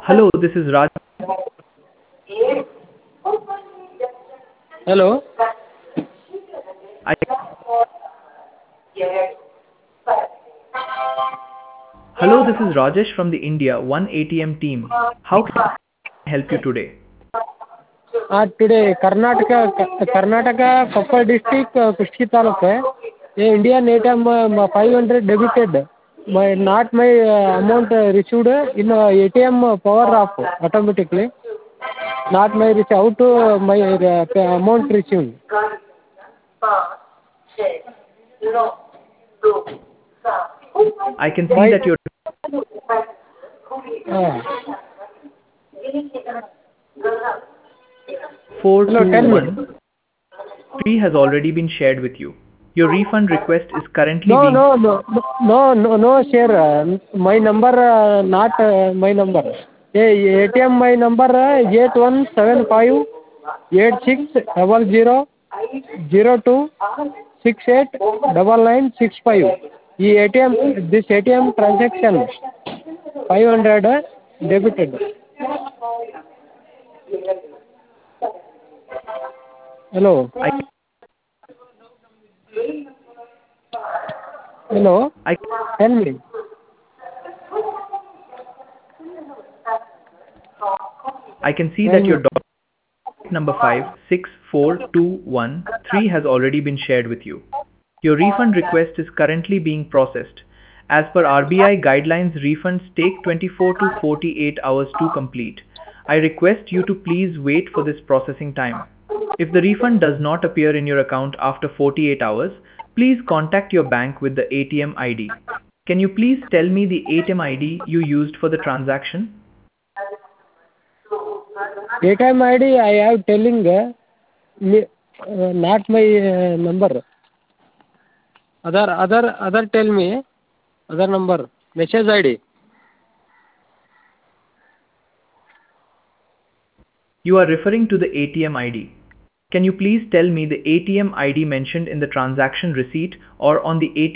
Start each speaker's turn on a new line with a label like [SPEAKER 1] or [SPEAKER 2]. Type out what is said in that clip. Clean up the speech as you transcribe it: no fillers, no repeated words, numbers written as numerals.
[SPEAKER 1] Hello, this is Raj.
[SPEAKER 2] Hello.
[SPEAKER 1] I, Hello, this is Rajesh from the India One ATM team. How can I help you today?
[SPEAKER 2] Today Karnataka Koppal district Kushki taluk hai. ये Indian ATM 500 debited. My amount received in ATM power off automatically. Not my reach out to my amount received.
[SPEAKER 1] I can see
[SPEAKER 2] My
[SPEAKER 1] that your
[SPEAKER 2] hello, tell me.
[SPEAKER 1] 4213 has already been shared with you. Your refund request is currently
[SPEAKER 2] No,
[SPEAKER 1] being
[SPEAKER 2] no, no, no, no, no, sir. My number, not my number. ATM my number 8175 8600 0268 ఈ ATM this ATM transaction 500 debited. Hello.
[SPEAKER 1] I,
[SPEAKER 2] Hello.
[SPEAKER 1] I,
[SPEAKER 2] Tell me.
[SPEAKER 1] I can see
[SPEAKER 2] Tell
[SPEAKER 1] that
[SPEAKER 2] me.
[SPEAKER 1] your document number 564213 has already been shared with you. Your refund request is currently being processed. As per RBI guidelines, refunds take 24 to 48 hours to complete. I request you to please wait for this processing time. If the refund does not appear in your account after 48 hours, please contact your bank with the ATM ID. Can you please tell me the ATM ID you used for the transaction?
[SPEAKER 2] ATM ID I have telling not my number. Other tell me other number message ID.
[SPEAKER 1] You are referring to the ATM ID. Can you please tell me the ATM ID mentioned in the transaction receipt or on the ATM